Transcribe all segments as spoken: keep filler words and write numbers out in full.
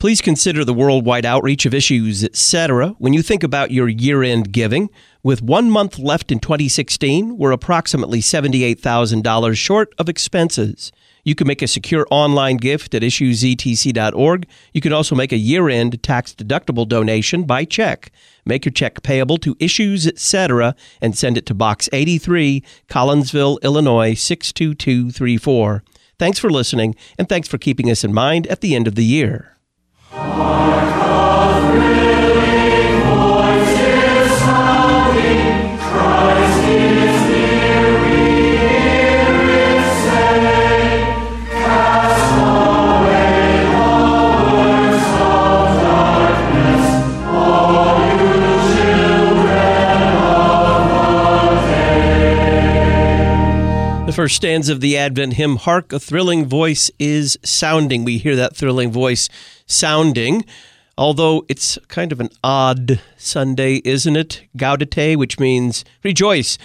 Please consider the worldwide outreach of Issues, et cetera when you think about your year-end giving. With one month left in twenty sixteen, we're approximately seventy-eight thousand dollars short of expenses. You can make a secure online gift at issues e t c dot org. You can also make a year-end tax-deductible donation by check. Make your check payable to Issues, et cetera and send it to Box eighty-three, Collinsville, Illinois, six two two three four. Thanks for listening, and thanks for keeping us in mind at the end of the year. The first stanza of the Advent hymn, Hark, a thrilling voice is sounding. We hear that thrilling voice sounding, although it's kind of an odd Sunday, isn't it? Gaudete, which means rejoice,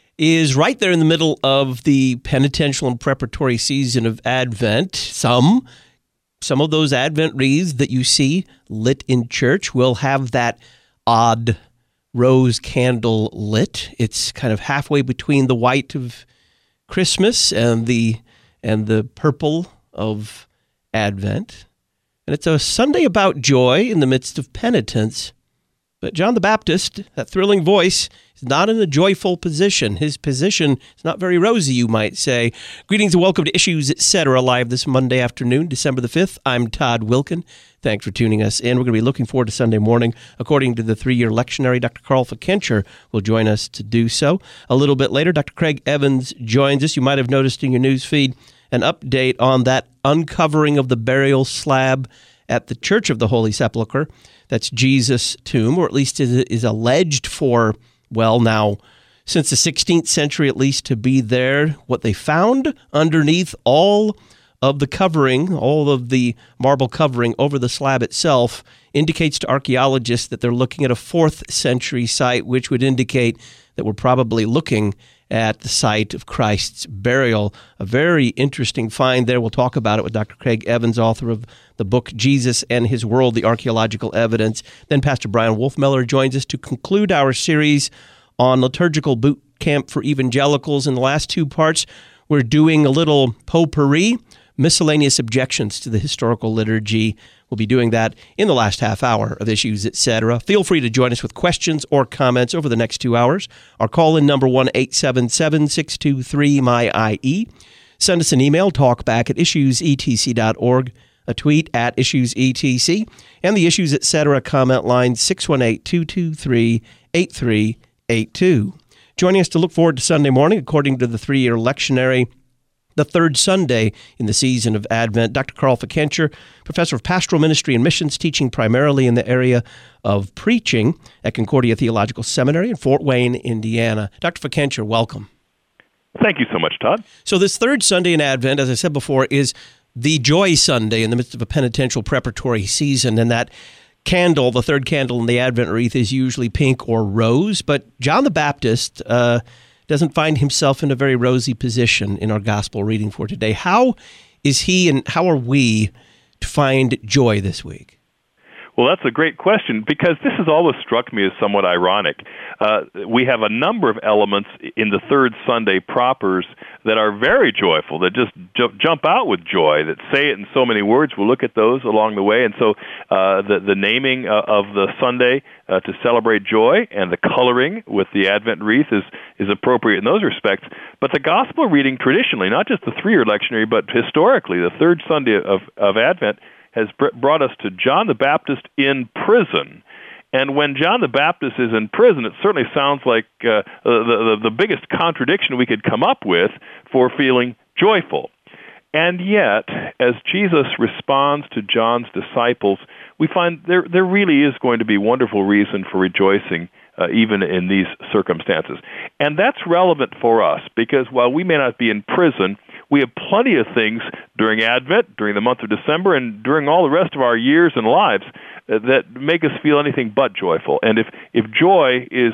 is right there in the middle of the penitential and preparatory season of Advent. Some, some of those Advent wreaths that you see lit in church will have that odd rose candle lit. It's kind of halfway between the white of Christmas and the and the purple of Advent. And it's a Sunday about joy in the midst of penitence. But John the Baptist, that thrilling voice, is not in a joyful position. His position is not very rosy, you might say. Greetings and welcome to Issues, et cetera, live this Monday afternoon, December the fifth. I'm Todd Wilkin. Thanks for tuning us in. We're going to be looking forward to Sunday morning. According to the three-year lectionary, Doctor Carl Fikencher will join us to do so. A little bit later, Doctor Craig Evans joins us. You might have noticed in your news feed an update on that uncovering of the burial slab at the Church of the Holy Sepulchre. That's Jesus' tomb, or at least is, is alleged for, well, now, since the sixteenth century at least, to be there. What they found underneath all of the covering, all of the marble covering over the slab itself, indicates to archaeologists that they're looking at a fourth century site, which would indicate that we're probably looking at the site of Christ's burial. A very interesting find there. We'll talk about it with Doctor Craig Evans, author of the book Jesus and His World, The Archaeological Evidence. Then Pastor Brian Wolfmeller joins us to conclude our series on liturgical boot camp for evangelicals. In the last two parts, we're doing a little potpourri, miscellaneous objections to the historical liturgy. We'll be doing that in the last half hour of Issues, et cetera. Feel free to join us with questions or comments over the next two hours. Our call-in number, one eight seven seven, six two three, M Y I E. Send us an email, talkback at issues e t c dot org, a tweet at issues e t c, and the Issues, et cetera comment line, six one eight, two two three, eight three eight two. Joining us to look forward to Sunday morning, according to the three-year lectionary, the third Sunday in the season of Advent, Doctor Carl Fikencher, professor of pastoral ministry and missions, teaching primarily in the area of preaching at Concordia Theological Seminary in Fort Wayne, Indiana. Doctor Fikencher, welcome. Thank you so much, Todd. So this third Sunday in Advent, as I said before, is the Joy Sunday in the midst of a penitential preparatory season, and that candle, the third candle in the Advent wreath, is usually pink or rose, but John the Baptist uh, doesn't find himself in a very rosy position in our gospel reading for today. How is he and how are we to find joy this week? Well, that's a great question, because this has always struck me as somewhat ironic. Uh, we have a number of elements in the third Sunday propers that are very joyful, that just ju- jump out with joy, that say it in so many words. We'll look at those along the way. And so uh, the, the naming uh, of the Sunday uh, to celebrate joy and the coloring with the Advent wreath is, is appropriate in those respects. But the gospel reading traditionally, not just the three-year lectionary, but historically, the third Sunday of, of Advent has brought us to John the Baptist in prison. And when John the Baptist is in prison, it certainly sounds like uh, the, the, the biggest contradiction we could come up with for feeling joyful. And yet, as Jesus responds to John's disciples, we find there, there really is going to be wonderful reason for rejoicing uh, even in these circumstances. And that's relevant for us, because while we may not be in prison, we have plenty of things during Advent, during the month of December, and during all the rest of our years and lives uh, that make us feel anything but joyful. And if, if joy is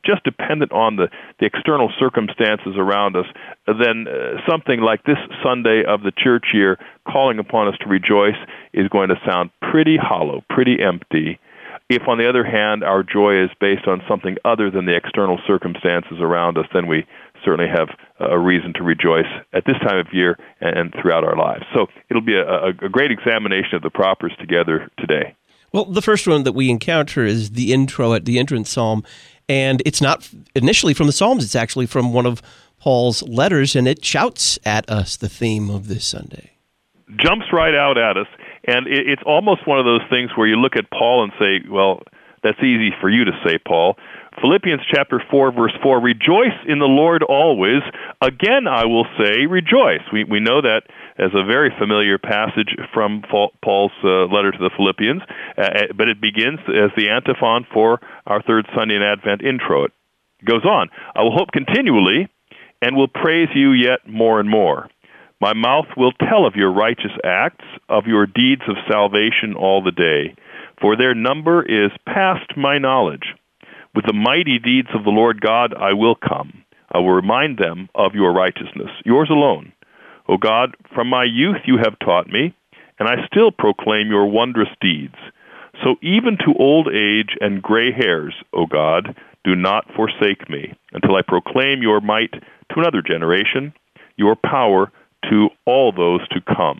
just dependent on the, the external circumstances around us, then uh, something like this Sunday of the church year calling upon us to rejoice is going to sound pretty hollow, pretty empty. If, on the other hand, our joy is based on something other than the external circumstances around us, then we certainly have a reason to rejoice at this time of year and throughout our lives. So it'll be a, a great examination of the propers together today. Well, the first one that we encounter is the intro at the entrance psalm, and it's not initially from the Psalms, it's actually from one of Paul's letters, and it shouts at us the theme of this Sunday. Jumps right out at us, and it's almost one of those things where you look at Paul and say, well, that's easy for you to say, Paul. Philippians chapter four, verse four, rejoice in the Lord always. Again, I will say, rejoice. We we know that as a very familiar passage from Paul's uh, letter to the Philippians, uh, but it begins as the antiphon for our third Sunday in Advent intro. It goes on, I will hope continually and will praise you yet more and more. My mouth will tell of your righteous acts, of your deeds of salvation all the day, for their number is past my knowledge. With the mighty deeds of the Lord God I will come. I will remind them of your righteousness, yours alone. O God, from my youth you have taught me, and I still proclaim your wondrous deeds. So even to old age and gray hairs, O God, do not forsake me, until I proclaim your might to another generation, your power to all those to come.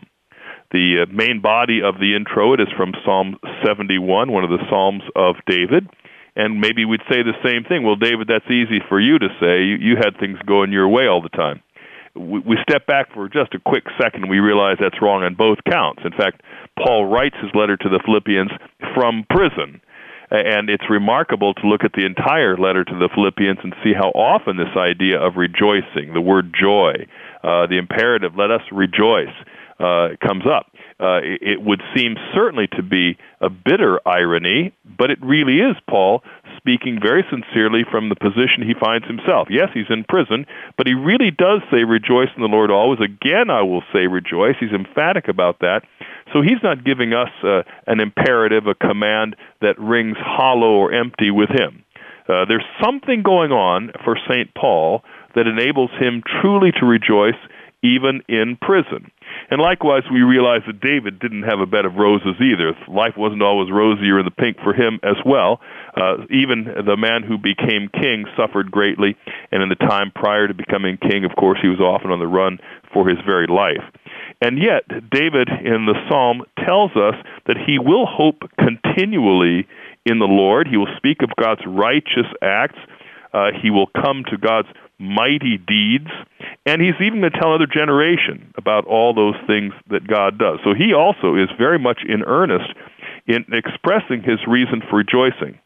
The main body of the intro, it is from Psalm seventy-one, one of the Psalms of David. And maybe we'd say the same thing. Well, David, that's easy for you to say. You, you had things going your way all the time. We, we step back for just a quick second and we realize that's wrong on both counts. In fact, Paul writes his letter to the Philippians from prison. And it's remarkable to look at the entire letter to the Philippians and see how often this idea of rejoicing, the word joy, uh, the imperative, let us rejoice, uh, comes up. Uh, it, it would seem certainly to be a bitter irony, but it really is Paul speaking very sincerely from the position he finds himself. Yes, he's in prison, but he really does say, rejoice in the Lord always. Again, I will say rejoice. He's emphatic about that. So he's not giving us uh, an imperative, a command that rings hollow or empty with him. Uh, there's something going on for Saint Paul that enables him truly to rejoice even in prison. And likewise, we realize that David didn't have a bed of roses either. Life wasn't always rosier in the pink for him as well. Uh, even the man who became king suffered greatly, and in the time prior to becoming king, of course, he was often on the run for his very life. And yet, David in the psalm tells us that he will hope continually in the Lord. He will speak of God's righteous acts. Uh, he will come to God's mighty deeds, and he's even going to tell another generation about all those things that God does. So he also is very much in earnest in expressing his reason for rejoicing.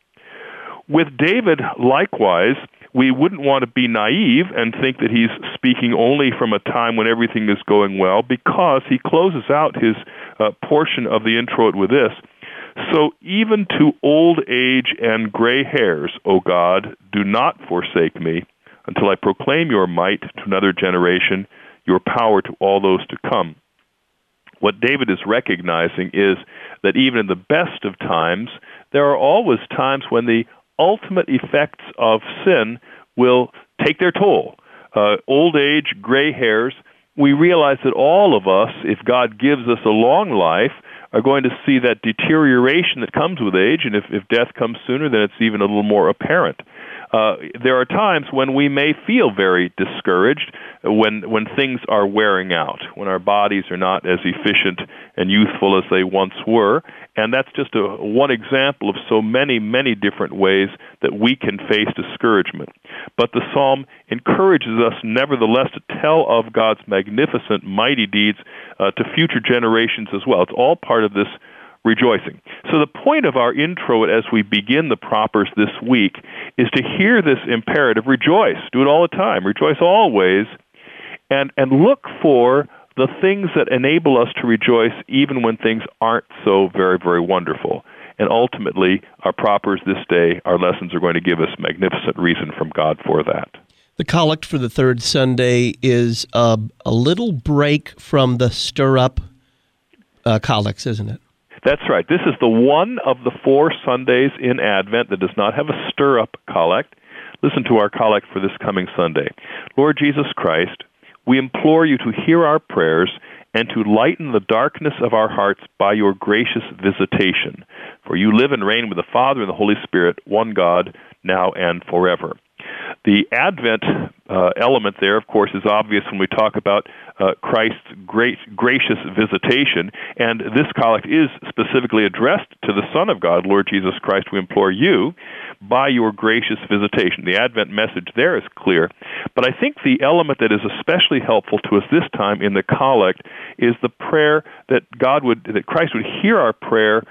With David, likewise, we wouldn't want to be naive and think that he's speaking only from a time when everything is going well, because he closes out his uh, portion of the intro with this. So even to old age and gray hairs, O God, do not forsake me, until I proclaim your might to another generation, your power to all those to come. What David is recognizing is that even in the best of times, there are always times when the ultimate effects of sin will take their toll. Uh, old age, gray hairs, we realize that all of us, if God gives us a long life, are going to see that deterioration that comes with age, and if, if death comes sooner, then it's even a little more apparent. Uh, there are times when we may feel very discouraged, when when things are wearing out, when our bodies are not as efficient and youthful as they once were, and that's just a, one example of so many, many different ways that we can face discouragement. But the psalm encourages us nevertheless to tell of God's magnificent, mighty deeds uh, to future generations as well. It's all part of this rejoicing. So the point of our intro as we begin the propers this week is to hear this imperative, rejoice, do it all the time, rejoice always, and, and look for the things that enable us to rejoice even when things aren't so very, very wonderful. And ultimately, our propers this day, our lessons are going to give us magnificent reason from God for that. The collect for the third Sunday is a, a little break from the stir-up uh, collects, isn't it? That's right. This is the one of the four Sundays in Advent that does not have a stir-up collect. Listen to our collect for this coming Sunday. Lord Jesus Christ, we implore you to hear our prayers and to lighten the darkness of our hearts by your gracious visitation. For you live and reign with the Father and the Holy Spirit, one God, now and forever. The Advent uh, element there, of course, is obvious when we talk about uh, Christ's great gracious visitation, and this collect is specifically addressed to the Son of God, Lord Jesus Christ. We implore you by your gracious visitation. The Advent message there is clear, but I think the element that is especially helpful to us this time in the collect is the prayer that God would, that Christ would hear our prayer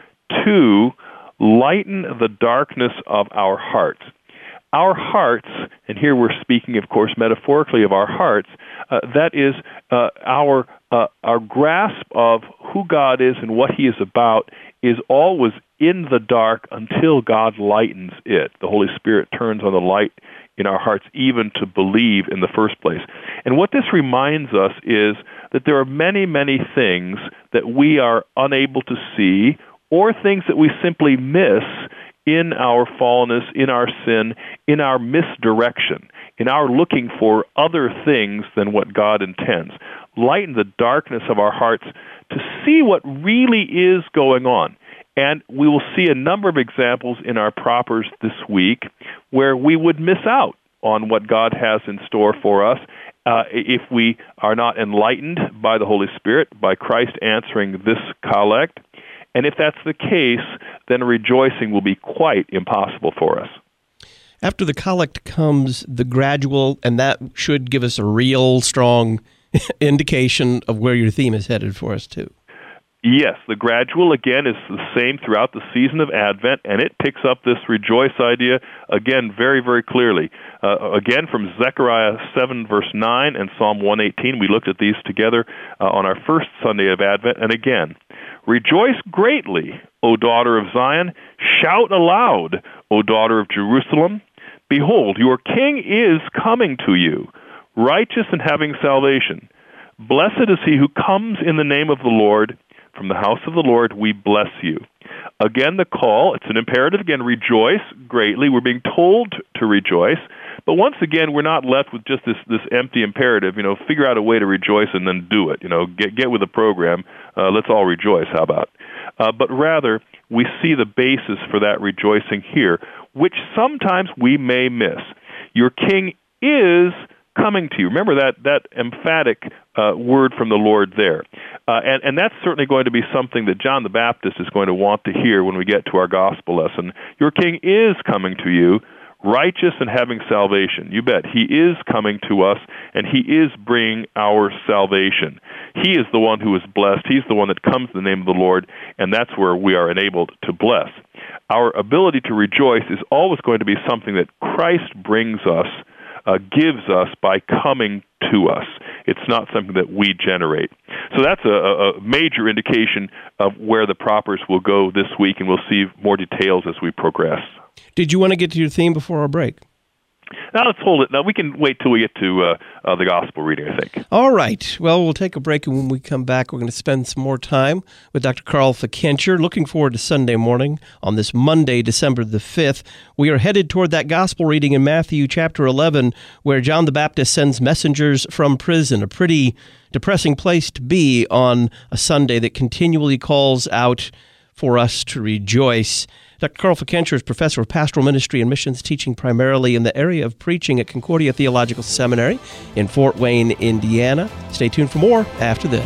to lighten the darkness of our hearts. Our hearts, and here we're speaking, of course, metaphorically of our hearts, uh, that is uh, our uh, our grasp of who God is and what He is about is always in the dark until God lightens it. The Holy Spirit turns on the light in our hearts even to believe in the first place. And what this reminds us is that there are many, many things that we are unable to see or things that we simply miss in our fallenness, in our sin, in our misdirection, in our looking for other things than what God intends. Lighten the darkness of our hearts to see what really is going on. And we will see a number of examples in our propers this week where we would miss out on what God has in store for us uh, if we are not enlightened by the Holy Spirit, by Christ answering this collect. And if that's the case, then rejoicing will be quite impossible for us. After the collect comes the gradual, and that should give us a real strong indication of where your theme is headed for us, too. Yes, the gradual, again, is the same throughout the season of Advent, and it picks up this rejoice idea, again, very, very clearly. Uh, again, from Zechariah seven, verse nine, and Psalm one eighteen, we looked at these together uh, on our first Sunday of Advent, and again, rejoice greatly, O daughter of Zion. Shout aloud, O daughter of Jerusalem. Behold, your king is coming to you, righteous and having salvation. Blessed is he who comes in the name of the Lord. From the house of the Lord we bless you. Again, the call, it's an imperative. Again, rejoice greatly. We're being told to rejoice. But once again, we're not left with just this, this empty imperative, you know, figure out a way to rejoice and then do it. You know, get get with the program. Uh, let's all rejoice. How about? Uh, but rather, we see the basis for that rejoicing here, which sometimes we may miss. Your king is coming to you. Remember that that emphatic uh, word from the Lord there. Uh, and, and that's certainly going to be something that John the Baptist is going to want to hear when we get to our gospel lesson. Your king is coming to you, righteous and having salvation. You bet. He is coming to us, and he is bringing our salvation. He is the one who is blessed. He's the one that comes in the name of the Lord, and that's where we are enabled to bless. Our ability to rejoice is always going to be something that Christ brings us, uh, gives us by coming to us. It's not something that we generate. So that's a, a major indication of where the propers will go this week, and we'll see more details as we progress. Did you want to get to your theme before our break? Now let's hold it. Now we can wait till we get to uh, uh, the gospel reading, I think. All right. Well, we'll take a break, and when we come back, we're going to spend some more time with Doctor Carl Fickenscher. Looking forward to Sunday morning on this Monday, December the fifth. We are headed toward that gospel reading in Matthew chapter eleven, where John the Baptist sends messengers from prison, a pretty depressing place to be on a Sunday that continually calls out for us to rejoice. Doctor Carl Fickenscher is professor of pastoral ministry and missions, teaching primarily in the area of preaching at Concordia Theological Seminary in Fort Wayne, Indiana. Stay tuned for more after this.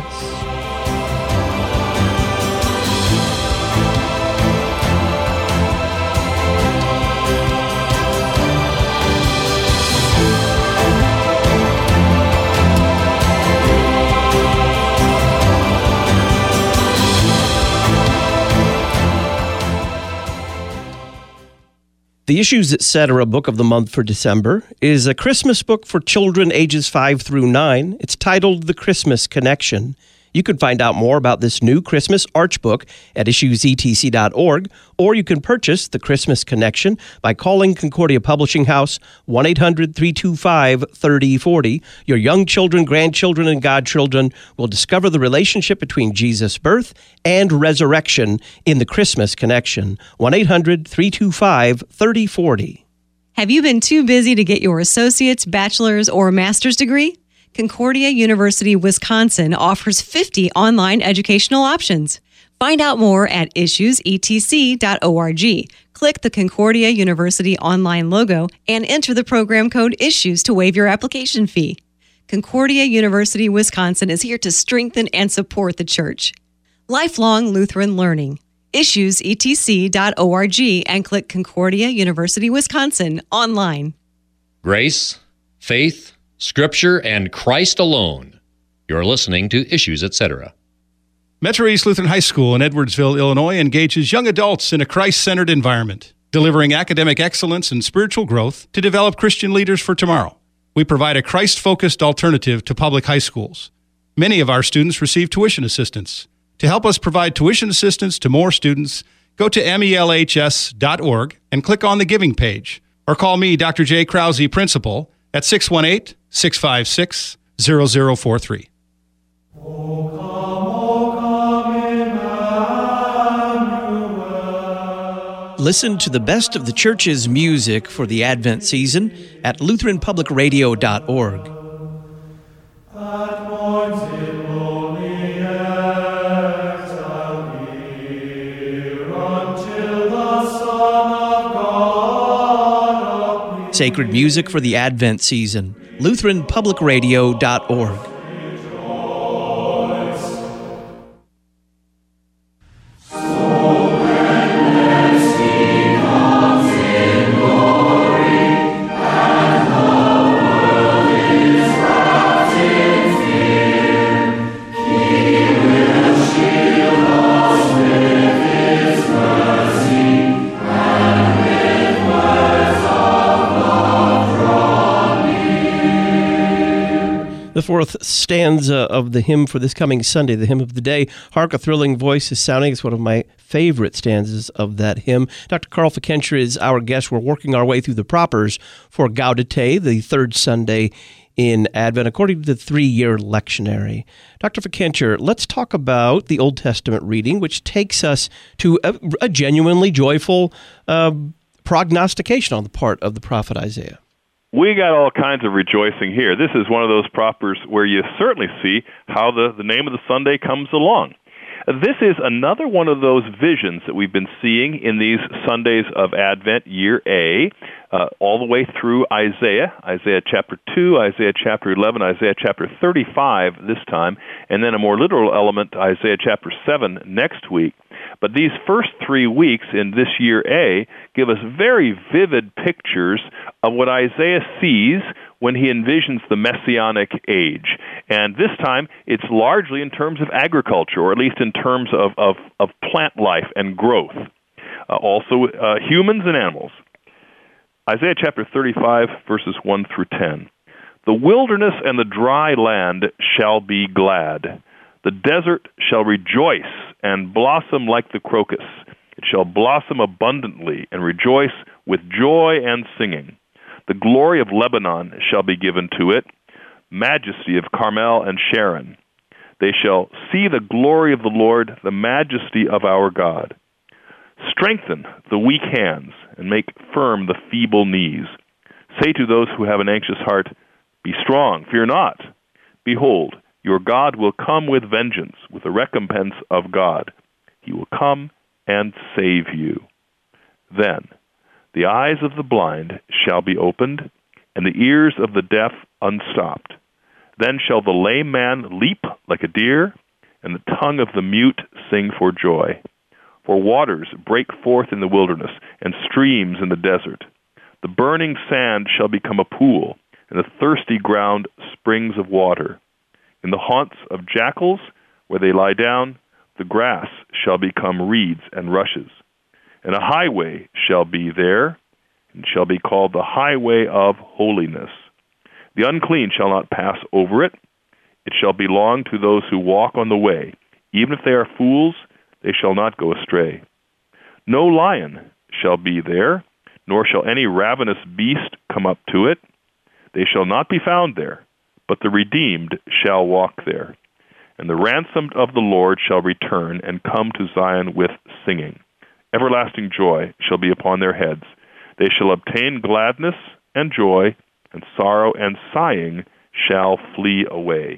The Issues Etc. book of the month for December is a Christmas book for children ages five through nine. It's titled The Christmas Connection. You can find out more about this new Christmas Arch book at issues e t c dot org, or you can purchase The Christmas Connection by calling Concordia Publishing House one eight hundred three two five three zero four zero. Your young children, grandchildren, and godchildren will discover the relationship between Jesus' birth and resurrection in The Christmas Connection. one eight hundred three two five three zero four zero. Have you been too busy to get your associate's, bachelor's, or master's degree? Concordia University Wisconsin offers fifty online educational options. Find out more at issues e t c dot org. Click the Concordia University online logo and enter the program code ISSUES to waive your application fee. Concordia University Wisconsin is here to strengthen and support the church. Lifelong Lutheran Learning. issues e t c dot org and click Concordia University Wisconsin online. Grace, faith, Scripture, and Christ alone. You're listening to Issues, et cetera. Metro East Lutheran High School in Edwardsville, Illinois engages young adults in a Christ-centered environment, delivering academic excellence and spiritual growth to develop Christian leaders for tomorrow. We provide a Christ-focused alternative to public high schools. Many of our students receive tuition assistance. To help us provide tuition assistance to more students, go to M E L H S dot org and click on the Giving page, or call me, Doctor J. Krause, Principal, at six one eight, six five six, zero zero four three. Listen to the best of the church's music for the Advent season at Lutheran Public Radio dot org. Sacred music for the Advent season, Lutheran Public Radio dot org. The fourth stanza of the hymn for this coming Sunday, the hymn of the day, Hark, a Thrilling Voice is Sounding. It's one of my favorite stanzas of that hymn. Doctor Carl Fikentra is our guest. We're working our way through the propers for Gaudete, the third Sunday in Advent, according to the three-year lectionary. Doctor Fikentra, let's talk about the Old Testament reading, which takes us to a, a genuinely joyful uh, prognostication on the part of the prophet Isaiah. We got all kinds of rejoicing here. This is one of those propers where you certainly see how the, the name of the Sunday comes along. This is another one of those visions that we've been seeing in these Sundays of Advent, year A, uh, all the way through Isaiah, Isaiah chapter two, Isaiah chapter eleven, Isaiah chapter thirty-five this time, and then a more literal element, Isaiah chapter seven next week. But these first three weeks in this year A give us very vivid pictures of what Isaiah sees when he envisions the Messianic age. And this time, it's largely in terms of agriculture, or at least in terms of, of, of plant life and growth. Uh, also, uh, humans and animals. Isaiah chapter thirty-five, verses one through ten. The wilderness and the dry land shall be glad. The desert shall rejoice and blossom like the crocus. It shall blossom abundantly and rejoice with joy and singing. The glory of Lebanon shall be given to it, majesty of Carmel and Sharon. They shall see the glory of the Lord, the majesty of our God. Strengthen the weak hands and make firm the feeble knees. Say to those who have an anxious heart, be strong, fear not. Behold, your God will come with vengeance, with the recompense of God. He will come and save you. Then the eyes of the blind shall be opened, and the ears of the deaf unstopped. Then shall the lame man leap like a deer, and the tongue of the mute sing for joy. For waters break forth in the wilderness, and streams in the desert. The burning sand shall become a pool, and the thirsty ground springs of water. In the haunts of jackals, where they lie down, the grass shall become reeds and rushes. And a highway shall be there, and shall be called the highway of holiness. The unclean shall not pass over it. It shall belong to those who walk on the way. Even if they are fools, they shall not go astray. No lion shall be there, nor shall any ravenous beast come up to it. They shall not be found there, but the redeemed shall walk there. And the ransomed of the Lord shall return and come to Zion with singing. Everlasting joy shall be upon their heads. They shall obtain gladness and joy, and sorrow and sighing shall flee away.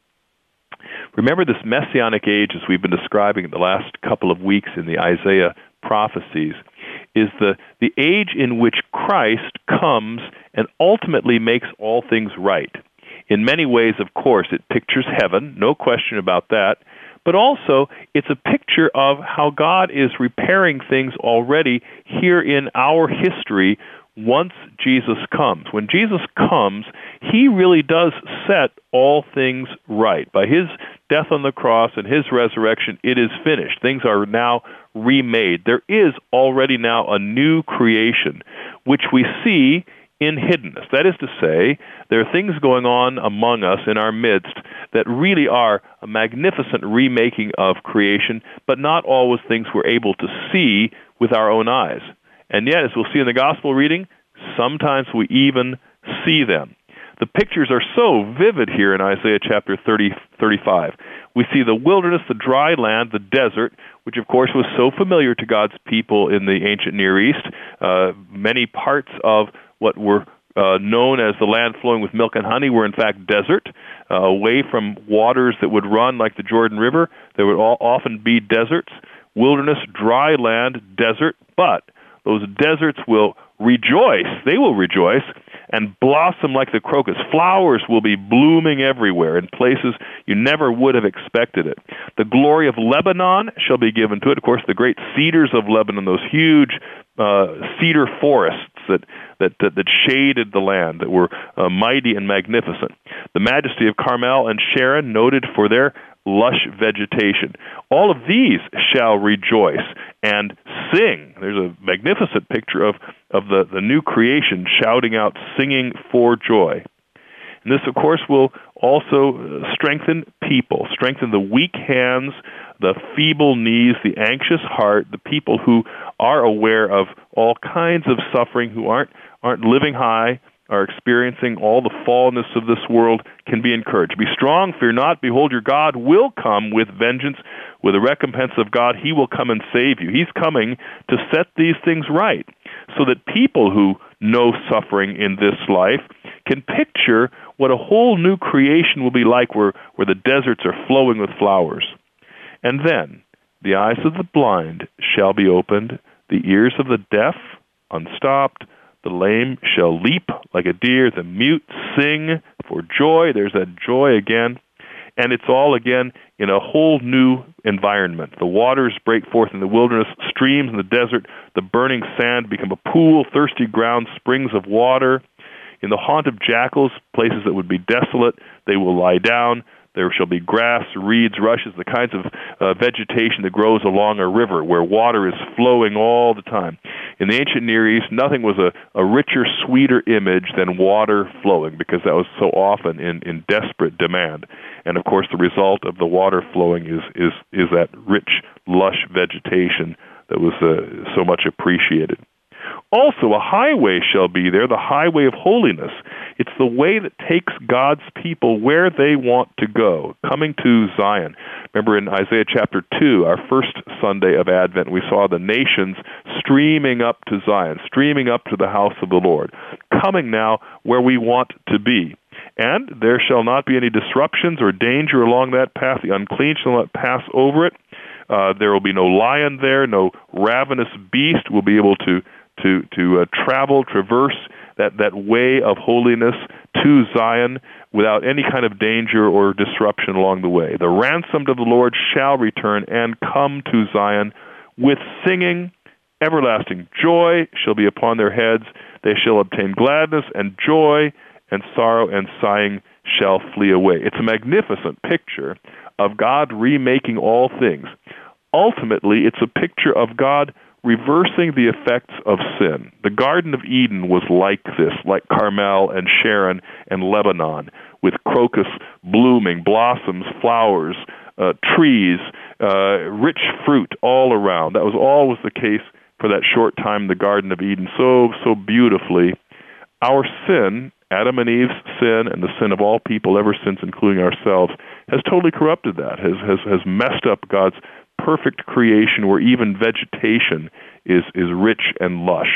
Remember this messianic age, as we've been describing in the last couple of weeks in the Isaiah prophecies, is the, the age in which Christ comes and ultimately makes all things right. In many ways, of course, it pictures heaven, no question about that, but also it's a picture of how God is repairing things already here in our history once Jesus comes. When Jesus comes, he really does set all things right. By his death on the cross and his resurrection, it is finished. Things are now remade. There is already now a new creation, which we see in hiddenness. That is to say, there are things going on among us in our midst that really are a magnificent remaking of creation, but not always things we're able to see with our own eyes. And yet, as we'll see in the gospel reading, sometimes we even see them. The pictures are so vivid here in Isaiah chapter thirty, thirty-five. We see the wilderness, the dry land, the desert, which of course was so familiar to God's people in the ancient Near East. Uh, many parts of what were uh, known as the land flowing with milk and honey were in fact desert, uh, away from waters that would run like the Jordan River. There would all, often be deserts, wilderness, dry land, desert, but those deserts will rejoice, they will rejoice, and blossom like the crocus. Flowers will be blooming everywhere in places you never would have expected it. The glory of Lebanon shall be given to it. Of course, the great cedars of Lebanon, those huge uh, cedar forests that, that, that, that shaded the land, that were uh, mighty and magnificent. The majesty of Carmel and Sharon, noted for their lush vegetation. All of these shall rejoice and sing. There's a magnificent picture of, of the, the new creation shouting out, singing for joy. And this, of course, will also strengthen people, strengthen the weak hands, the feeble knees, the anxious heart, the people who are aware of all kinds of suffering, who aren't aren't living high, are experiencing all the fallenness of this world, can be encouraged. Be strong, fear not. Behold, your God will come with vengeance, with the recompense of God. He will come and save you. He's coming to set these things right so that people who know suffering in this life can picture what a whole new creation will be like, where, where the deserts are flowing with flowers. And then the eyes of the blind shall be opened, the ears of the deaf unstopped, the lame shall leap like a deer, the mute sing for joy. There's that joy again. And it's all again in a whole new environment. The waters break forth in the wilderness, streams in the desert, the burning sand become a pool, thirsty ground, springs of water. In the haunt of jackals, places that would be desolate, they will lie down. There shall be grass, reeds, rushes, the kinds of uh, vegetation that grows along a river where water is flowing all the time. In the ancient Near East, nothing was a, a richer, sweeter image than water flowing, because that was so often in, in desperate demand. And of course, the result of the water flowing is, is, is that rich, lush vegetation that was uh, so much appreciated. Also, a highway shall be there, the highway of holiness. It's the way that takes God's people where they want to go, coming to Zion. Remember in Isaiah chapter two, our first Sunday of Advent, we saw the nations streaming up to Zion, streaming up to the house of the Lord, coming now where we want to be. And there shall not be any disruptions or danger along that path. The unclean shall not pass over it. Uh, there will be no lion there, no ravenous beast will be able to to to uh, travel, traverse that, that way of holiness to Zion without any kind of danger or disruption along the way. The ransomed of the Lord shall return and come to Zion with singing. Everlasting joy shall be upon their heads. They shall obtain gladness and joy, and sorrow and sighing shall flee away. It's a magnificent picture of God remaking all things. Ultimately, it's a picture of God reversing the effects of sin. The Garden of Eden was like this, like Carmel and Sharon and Lebanon, with crocus blooming, blossoms, flowers, uh, trees, uh, rich fruit all around. That was always the case for that short time in the Garden of Eden, so, so beautifully. Our sin, Adam and Eve's sin, and the sin of all people ever since, including ourselves, has totally corrupted that, has, has, has messed up God's perfect creation where even vegetation is, is rich and lush.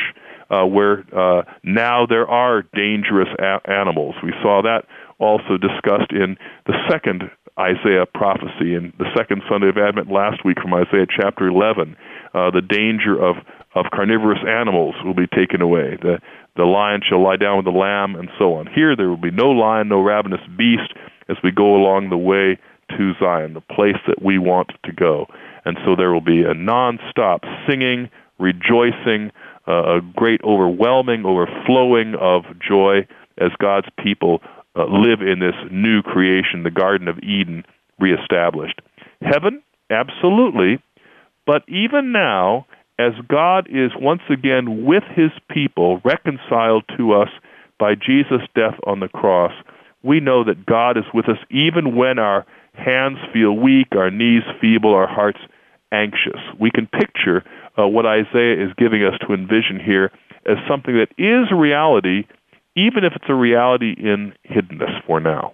uh, where uh, now there are dangerous a- animals. We saw that also discussed in the second Isaiah prophecy in the second Sunday of Advent last week from Isaiah chapter eleven. Uh, the danger of, of carnivorous animals will be taken away. The, the lion shall lie down with the lamb, and so on. Here there will be no lion, no ravenous beast as we go along the way to Zion, the place that we want to go. And so there will be a nonstop singing, rejoicing, uh, a great overwhelming, overflowing of joy as God's people uh, live in this new creation, the Garden of Eden reestablished. Heaven, absolutely, but even now, as God is once again with his people, reconciled to us by Jesus' death on the cross, we know that God is with us even when our hands feel weak, our knees feeble, our hearts anxious. We can picture uh, what Isaiah is giving us to envision here as something that is a reality, even if it's a reality in hiddenness for now.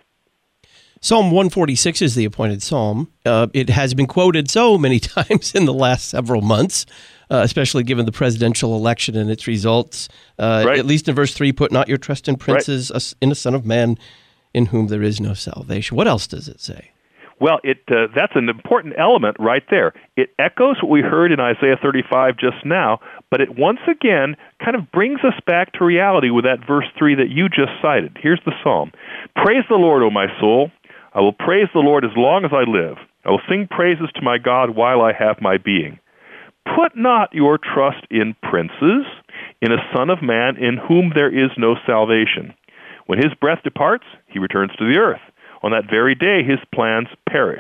Psalm one forty-six is the appointed psalm. Uh, it has been quoted so many times in the last several months, uh, especially given the presidential election and its results. Uh, right. At least in verse three, put not your trust in princes, right. in a son of man in whom there is no salvation. What else does it say? Well, it uh, that's an important element right there. It echoes what we heard in Isaiah thirty-five just now, but it once again kind of brings us back to reality with that verse three that you just cited. Here's the psalm. Praise the Lord, O my soul. I will praise the Lord as long as I live. I will sing praises to my God while I have my being. Put not your trust in princes, in a son of man in whom there is no salvation. When his breath departs, he returns to the earth. On that very day, his plans perish.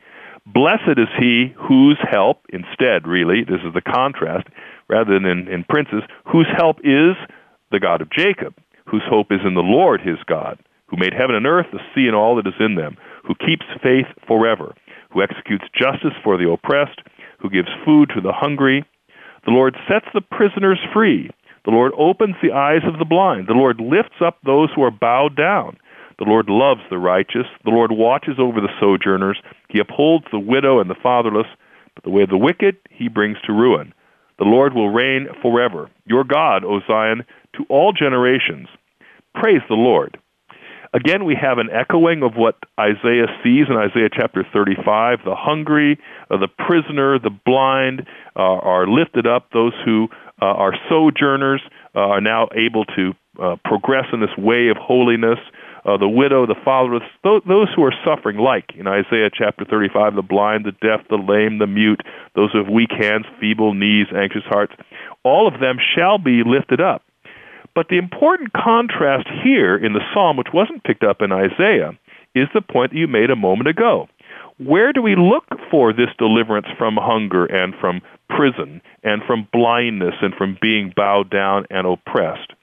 Blessed is he whose help, instead, really, this is the contrast, rather than in, in princes, whose help is the God of Jacob, whose hope is in the Lord his God, who made heaven and earth, the sea and all that is in them, who keeps faith forever, who executes justice for the oppressed, who gives food to the hungry. The Lord sets the prisoners free. The Lord opens the eyes of the blind. The Lord lifts up those who are bowed down. The Lord loves the righteous. The Lord watches over the sojourners. He upholds the widow and the fatherless, but the way of the wicked he brings to ruin. The Lord will reign forever. Your God, O Zion, to all generations. Praise the Lord. Again, we have an echoing of what Isaiah sees in Isaiah chapter thirty-five. The hungry, uh, the prisoner, the blind uh, are lifted up. Those who uh, are sojourners uh, are now able to uh, progress in this way of holiness. Uh, the widow, the fatherless, those, those who are suffering, like in Isaiah chapter thirty-five, the blind, the deaf, the lame, the mute, those who have weak hands, feeble knees, anxious hearts, all of them shall be lifted up. But the important contrast here in the psalm, which wasn't picked up in Isaiah, is the point that you made a moment ago. Where do we look for this deliverance from hunger and from prison and from blindness and from being bowed down and oppressed?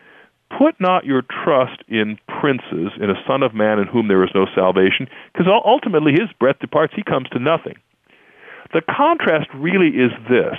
Put not your trust in princes, in a son of man in whom there is no salvation, because ultimately his breath departs, he comes to nothing. The contrast really is this.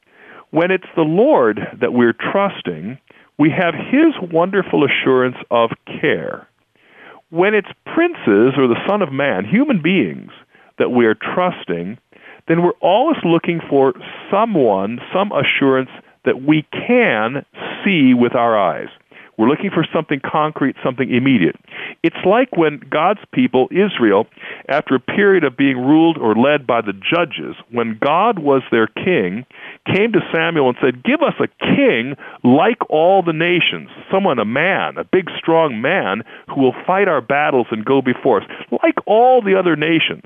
When it's the Lord that we're trusting, we have his wonderful assurance of care. When it's princes or the Son of Man, human beings, that we are trusting, then we're always looking for someone, some assurance that we can see with our eyes. We're looking for something concrete, something immediate. It's like when God's people, Israel, after a period of being ruled or led by the judges, when God was their king, came to Samuel and said, give us a king like all the nations, someone, a man, a big, strong man who will fight our battles and go before us, like all the other nations.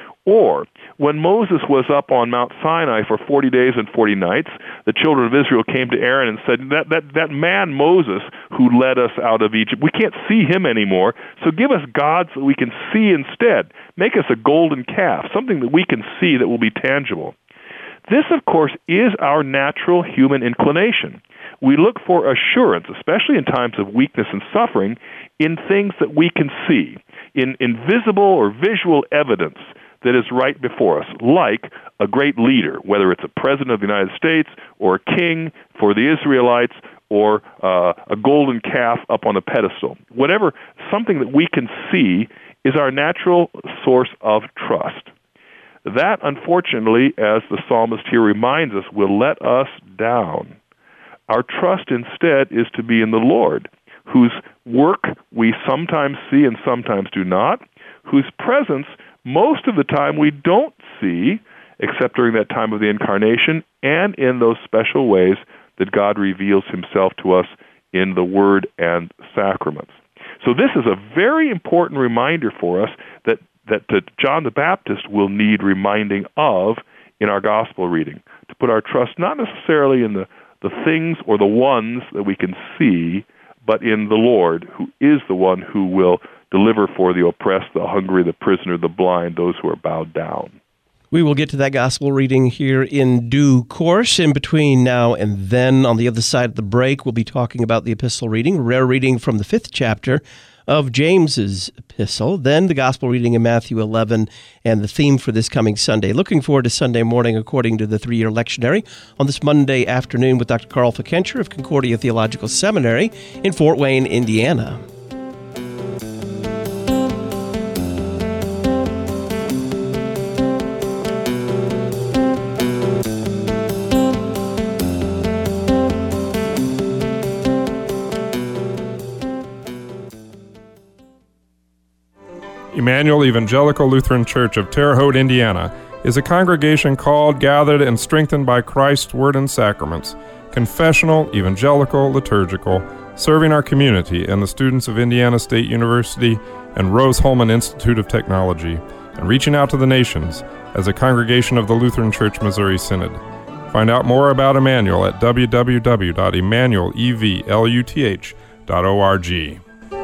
Or, when Moses was up on Mount Sinai for forty days and forty nights, the children of Israel came to Aaron and said, that, that, that man Moses who led us out of Egypt, we can't see him anymore, so give us gods that we can see instead. Make us a golden calf, something that we can see that will be tangible. This, of course, is our natural human inclination. We look for assurance, especially in times of weakness and suffering, in things that we can see, in invisible or visual evidence that is right before us, like a great leader, whether it's a president of the United States or a king for the Israelites or uh, a golden calf up on a pedestal. Whatever, something that we can see is our natural source of trust. That, unfortunately, as the psalmist here reminds us, will let us down. Our trust instead is to be in the Lord, whose work we sometimes see and sometimes do not, whose presence most of the time we don't see, except during that time of the Incarnation, and in those special ways that God reveals himself to us in the Word and sacraments. So this is a very important reminder for us that, that, that John the Baptist will need reminding of in our gospel reading, to put our trust not necessarily in the, the things or the ones that we can see, but in the Lord, who is the one who will deliver for the oppressed, the hungry, the prisoner, the blind, those who are bowed down. We will get to that gospel reading here in due course. In between now and then, on the other side of the break, we'll be talking about the epistle reading, rare reading from the fifth chapter of James's epistle, then the gospel reading in Matthew eleven, and the theme for this coming Sunday. Looking forward to Sunday morning according to the three-year lectionary on this Monday afternoon with Doctor Carl Fikencher of Concordia Theological Seminary in Fort Wayne, Indiana. Emmanuel Evangelical Lutheran Church of Terre Haute, Indiana, is a congregation called, gathered, and strengthened by Christ's Word and Sacraments, confessional, evangelical, liturgical, serving our community and the students of Indiana State University and Rose-Hulman Institute of Technology, and reaching out to the nations as a congregation of the Lutheran Church Missouri Synod. Find out more about Emmanuel at w w w dot emmanuel luth dot org.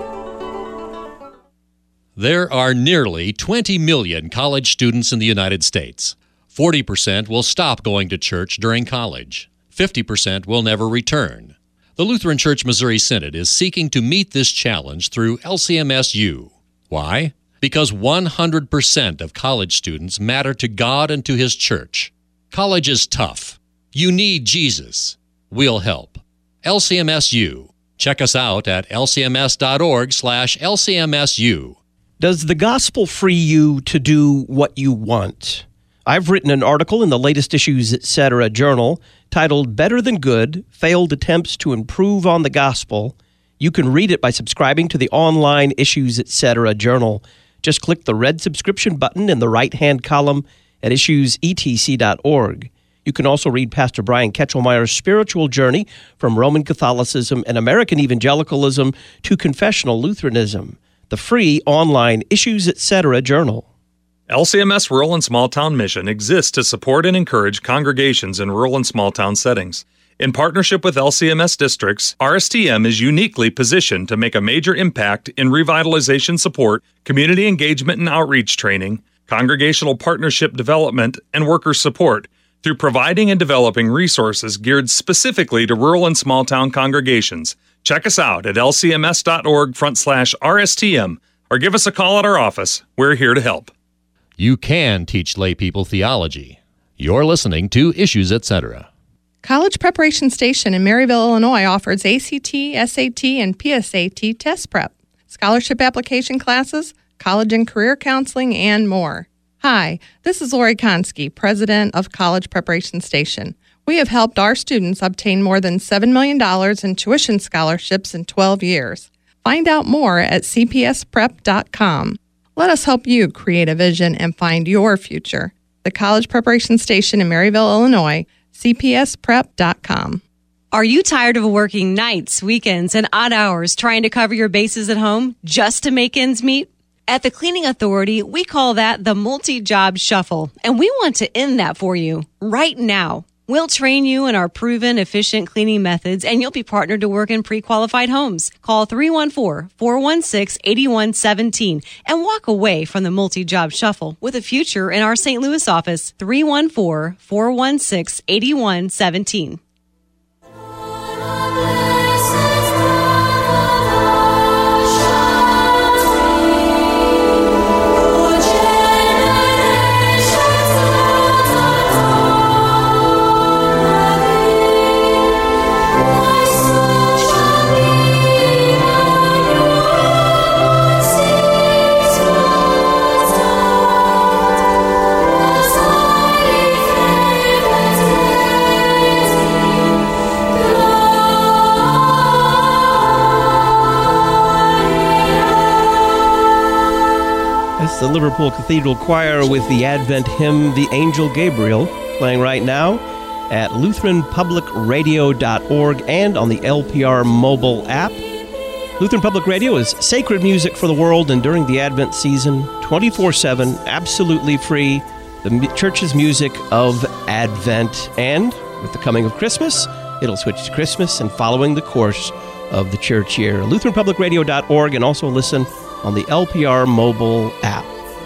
There are nearly twenty million college students in the United States. forty percent will stop going to church during college. fifty percent will never return. The Lutheran Church Missouri Synod is seeking to meet this challenge through L C M S U. Why? Because one hundred percent of college students matter to God and to His church. College is tough. You need Jesus. We'll help. L C M S U. Check us out at l c m s dot org slash l c m s u. Does the gospel free you to do what you want? I've written an article in the latest Issues Etc. journal titled Better Than Good, Failed Attempts to Improve on the Gospel. You can read it by subscribing to the online Issues Etc. journal. Just click the red subscription button in the right-hand column at issues e t c dot org. You can also read Pastor Brian Ketchelmeyer's spiritual journey from Roman Catholicism and American Evangelicalism to confessional Lutheranism. The free online Issues Etc. journal. L C M S Rural and Small Town Mission exists to support and encourage congregations in rural and small town settings. In partnership with L C M S districts, R S T M is uniquely positioned to make a major impact in revitalization support, community engagement and outreach training, congregational partnership development, and worker support through providing and developing resources geared specifically to rural and small town congregations. Check us out at l c m s dot org front slash R S T M or give us a call at our office. We're here to help. You can teach lay people theology. You're listening to Issues Etc. College Preparation Station in Maryville, Illinois offers A C T, S A T, and P S A T test prep, scholarship application classes, college and career counseling, and more. Hi, this is Lori Konski, president of College Preparation Station. We have helped our students obtain more than seven million dollars in tuition scholarships in twelve years. Find out more at c p s prep dot com. Let us help you create a vision and find your future. The College Preparation Station in Maryville, Illinois, c p s prep dot com. Are you tired of working nights, weekends, and odd hours trying to cover your bases at home just to make ends meet? At the Cleaning Authority, we call that the multi-job shuffle, and we want to end that for you right now. We'll train you in our proven, efficient cleaning methods, and you'll be partnered to work in pre-qualified homes. Call three one four, four one six, eight one one seven and walk away from the multi-job shuffle with a future in our Saint Louis office, three one four, four one six, eight one one seven. Liverpool Cathedral Choir with the Advent hymn, The Angel Gabriel, playing right now at Lutheran Public Radio dot org and on the L P R mobile app. Lutheran Public Radio is sacred music for the world, and during the Advent season, twenty-four seven, absolutely free, the church's music of Advent. And with the coming of Christmas, it'll switch to Christmas and following the course of the church year. Lutheran Public Radio dot org, and also listen on the L P R mobile app.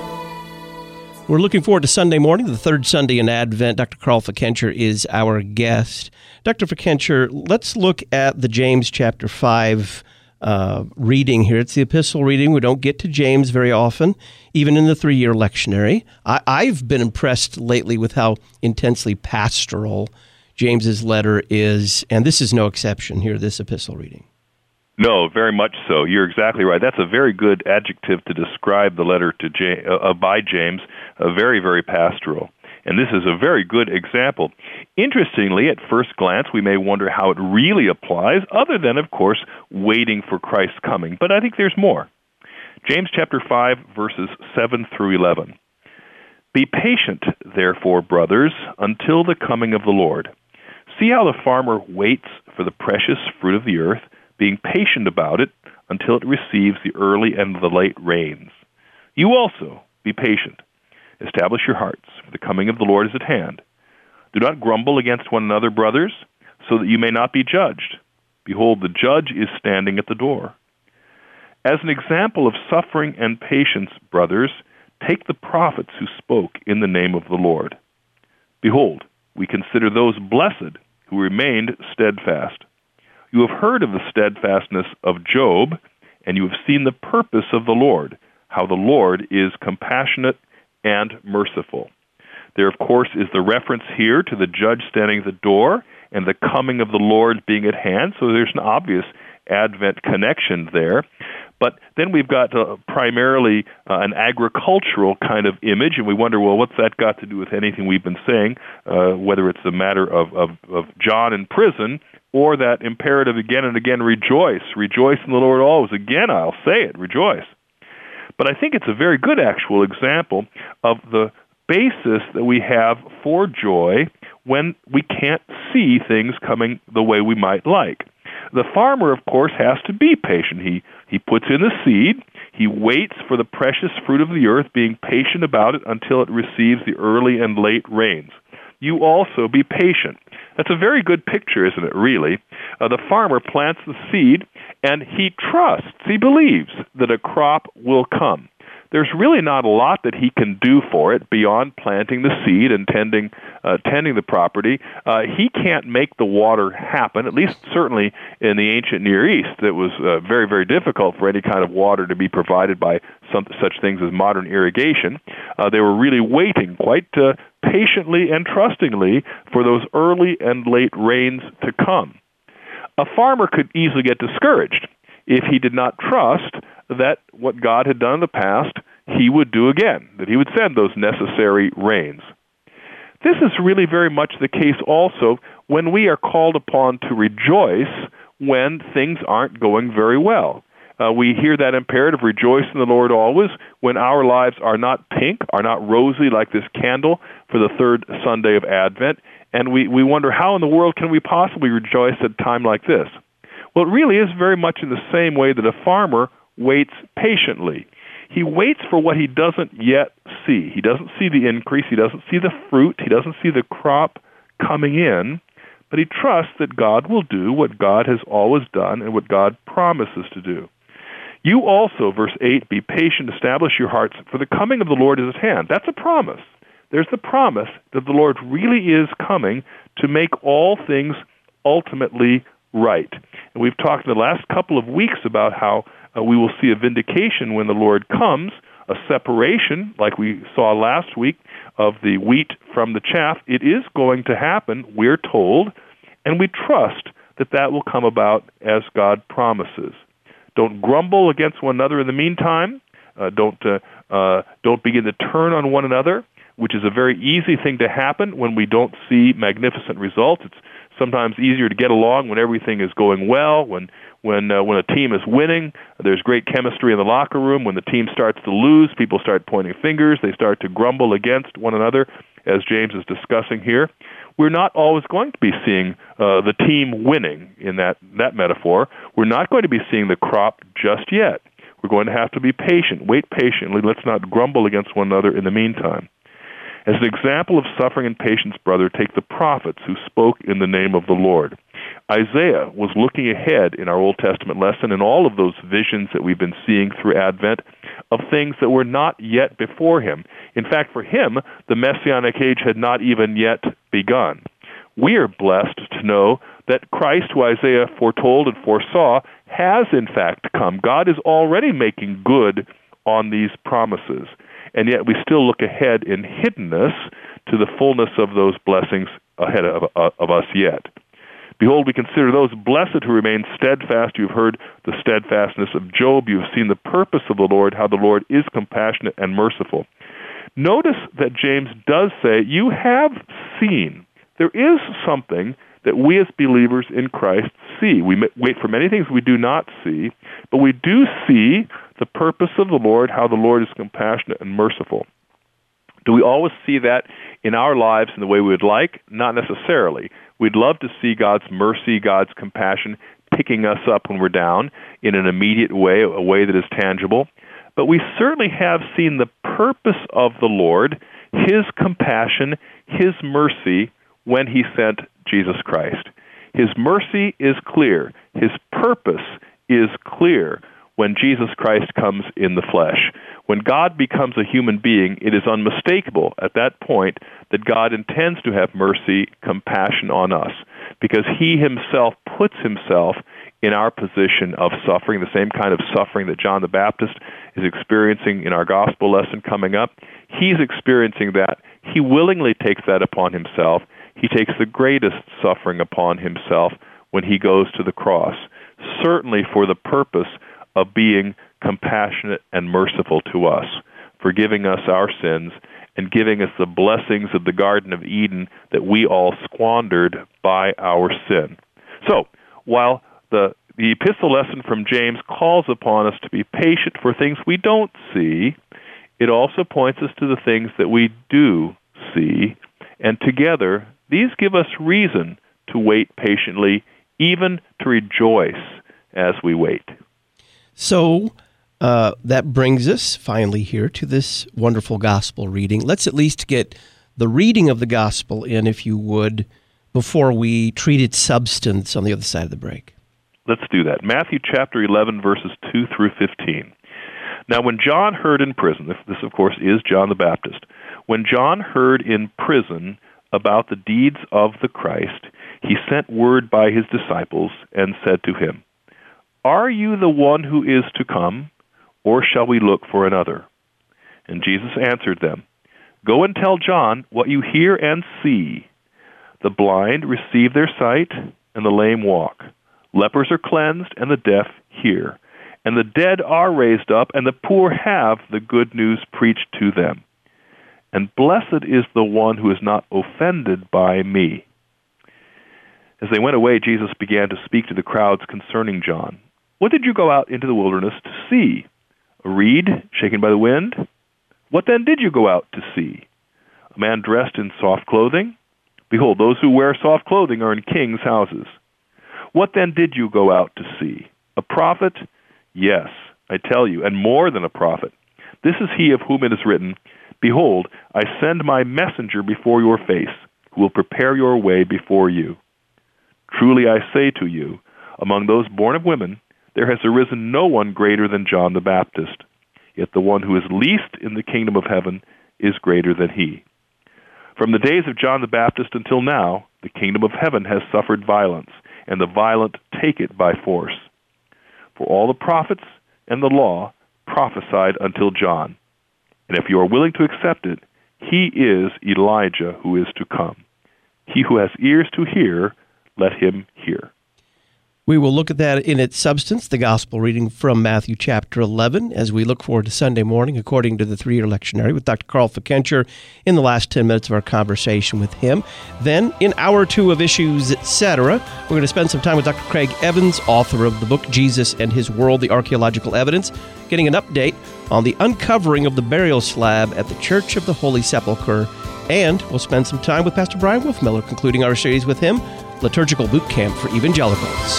We're looking forward to Sunday morning, the third Sunday in Advent. Doctor Carl Fickenscher is our guest. Doctor Fickenscher, let's look at the James chapter five uh, reading here. It's the epistle reading. We don't get to James very often, even in the three-year lectionary. I- I've been impressed lately with how intensely pastoral James's letter is, and this is no exception here, this epistle reading. No, very much so. You're exactly right. That's a very good adjective to describe the letter to James, uh, by James, uh, very, very pastoral. And this is a very good example. Interestingly, at first glance, we may wonder how it really applies, other than, of course, waiting for Christ's coming. But I think there's more. James chapter five, verses seven through eleven. Be patient, therefore, brothers, until the coming of the Lord. See how the farmer waits for the precious fruit of the earth, being patient about it until it receives the early and the late rains. You also be patient. Establish your hearts, for the coming of the Lord is at hand. Do not grumble against one another, brothers, so that you may not be judged. Behold, the judge is standing at the door. As an example of suffering and patience, brothers, take the prophets who spoke in the name of the Lord. Behold, we consider those blessed who remained steadfast. You have heard of the steadfastness of Job, and you have seen the purpose of the Lord, how the Lord is compassionate and merciful. There, of course, is the reference here to the judge standing at the door and the coming of the Lord being at hand, so there's an obvious Advent connection there. But then we've got uh, primarily uh, an agricultural kind of image, and we wonder, well, what's that got to do with anything we've been saying, uh, whether it's a matter of, of, of John in prison or that imperative again and again, rejoice. Rejoice in the Lord always. Again, I'll say it, rejoice. But I think it's a very good actual example of the basis that we have for joy when we can't see things coming the way we might like. The farmer, of course, has to be patient. He he puts in the seed. He waits for the precious fruit of the earth, being patient about it until it receives the early and late rains. You also be patient. That's a very good picture, isn't it, really? Uh, the farmer plants the seed, and he trusts, he believes that a crop will come. There's really not a lot that he can do for it beyond planting the seed and tending uh, tending the property. Uh, he can't make the water happen, at least certainly in the ancient Near East. It was uh, very, very difficult for any kind of water to be provided by some such things as modern irrigation. Uh, they were really waiting quite uh, patiently and trustingly for those early and late rains to come. A farmer could easily get discouraged if he did not trust that what God had done in the past, he would do again, that he would send those necessary rains. This is really very much the case also when we are called upon to rejoice when things aren't going very well. Uh, we hear that imperative, rejoice in the Lord always, when our lives are not pink, are not rosy like this candle for the third Sunday of Advent, and we, we wonder how in the world can we possibly rejoice at a time like this? Well, it really is very much in the same way that a farmer waits patiently. He waits for what he doesn't yet see. He doesn't see the increase. He doesn't see the fruit. He doesn't see the crop coming in. But he trusts that God will do what God has always done and what God promises to do. You also, verse eight, be patient, establish your hearts, for the coming of the Lord is at hand. That's a promise. There's the promise that the Lord really is coming to make all things ultimately right. And we've talked in the last couple of weeks about how Uh, we will see a vindication when the Lord comes, a separation, like we saw last week, of the wheat from the chaff. It is going to happen, we're told, and we trust that that will come about as God promises. Don't grumble against one another in the meantime. Uh, don't uh, uh, don't begin to turn on one another, which is a very easy thing to happen when we don't see magnificent results. It's sometimes easier to get along when everything is going well, when when uh, when a team is winning. There's great chemistry in the locker room. When the team starts to lose, people start pointing fingers. They start to grumble against one another, as James is discussing here. We're not always going to be seeing uh, the team winning in that, that metaphor. We're not going to be seeing the crop just yet. We're going to have to be patient. Wait patiently. Let's not grumble against one another in the meantime. As an example of suffering and patience, brother, take the prophets who spoke in the name of the Lord. Isaiah was looking ahead in our Old Testament lesson in all of those visions that we've been seeing through Advent of things that were not yet before him. In fact, for him, the Messianic age had not even yet begun. We are blessed to know that Christ, who Isaiah foretold and foresaw, has in fact come. God is already making good on these promises. And yet we still look ahead in hiddenness to the fullness of those blessings ahead of, uh, of us yet. Behold, we consider those blessed who remain steadfast. You've heard the steadfastness of Job. You've seen the purpose of the Lord, how the Lord is compassionate and merciful. Notice that James does say, you have seen. There is something that we as believers in Christ see. We wait for many things we do not see, but we do see the purpose of the Lord, how the Lord is compassionate and merciful. Do we always see that in our lives in the way we would like? Not necessarily. We'd love to see God's mercy, God's compassion picking us up when we're down in an immediate way, a way that is tangible. But we certainly have seen the purpose of the Lord, His compassion, His mercy, when He sent Jesus Christ. His mercy is clear. His purpose is clear when Jesus Christ comes in the flesh. When God becomes a human being, it is unmistakable at that point that God intends to have mercy, compassion on us, because He Himself puts Himself in our position of suffering, the same kind of suffering that John the Baptist is experiencing in our gospel lesson coming up. He's experiencing that. He willingly takes that upon Himself. He takes the greatest suffering upon Himself when He goes to the cross, certainly for the purpose of being compassionate and merciful to us, forgiving us our sins and giving us the blessings of the Garden of Eden that we all squandered by our sin. So, while the, the epistle lesson from James calls upon us to be patient for things we don't see, it also points us to the things that we do see, and together, these give us reason to wait patiently, even to rejoice as we wait. So uh, that brings us finally here to this wonderful gospel reading. Let's at least get the reading of the gospel in, if you would, before we treat its substance on the other side of the break. Let's do that. Matthew chapter eleven, verses two through fifteen. Now when John heard in prison, this of course is John the Baptist, when John heard in prison about the deeds of the Christ, he sent word by his disciples and said to him, "Are you the one who is to come, or shall we look for another?" And Jesus answered them, "Go and tell John what you hear and see. The blind receive their sight, and the lame walk. Lepers are cleansed, and the deaf hear. And the dead are raised up, and the poor have the good news preached to them. And blessed is the one who is not offended by me." As they went away, Jesus began to speak to the crowds concerning John. "What did you go out into the wilderness to see? A reed shaken by the wind? What then did you go out to see? A man dressed in soft clothing? Behold, those who wear soft clothing are in kings' houses. What then did you go out to see? A prophet? Yes, I tell you, and more than a prophet. This is he of whom it is written, 'Behold, I send my messenger before your face, who will prepare your way before you.' Truly I say to you, among those born of women, there has arisen no one greater than John the Baptist. Yet the one who is least in the kingdom of heaven is greater than he. From the days of John the Baptist until now, the kingdom of heaven has suffered violence, and the violent take it by force. For all the prophets and the law prophesied until John. And if you are willing to accept it, he is Elijah who is to come. He who has ears to hear, let him hear." We will look at that in its substance, the gospel reading from Matthew chapter eleven, as we look forward to Sunday morning, according to the three-year lectionary with Doctor Carl Fikencher in the last ten minutes of our conversation with him. Then, in hour two of Issues, et cetera, we're going to spend some time with Doctor Craig Evans, author of the book Jesus and His World, The Archaeological Evidence, getting an update on the uncovering of the burial slab at the Church of the Holy Sepulchre. And we'll spend some time with Pastor Brian Wolfmiller, concluding our series with him, Liturgical Boot Camp for Evangelicals.